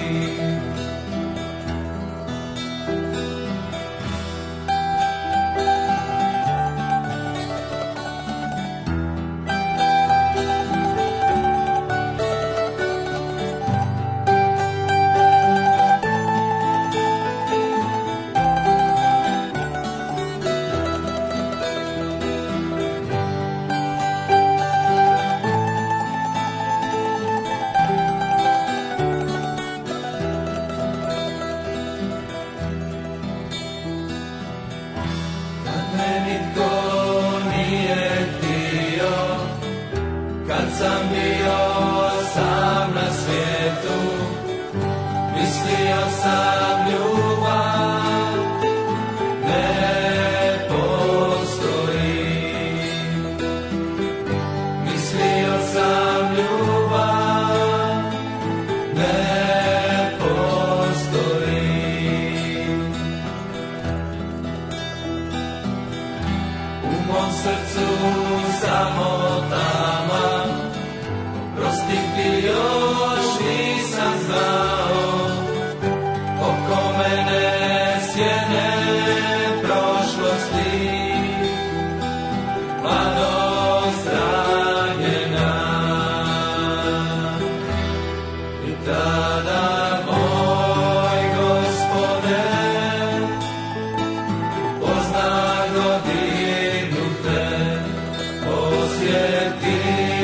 Sam bio sam na svijetu, mislio sam ljubav ne postoji. Mislio sam ljubav ne postoji. U mom srcu samo tama, prostiti još nisam znao, oko mene sjene prošlosti, mladost ranjena. I tada moj Gospode, upoznah dodirnute, osjeti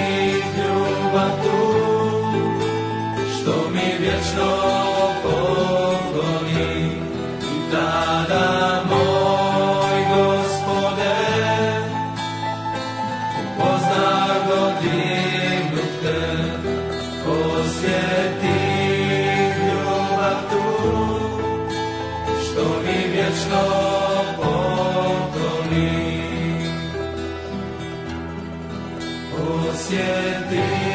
što mi vječno pokloni. I tada moj Gospode, upoznah dodirnute, osjeti ljubav tu, što mi vječno pokloni. Osjeti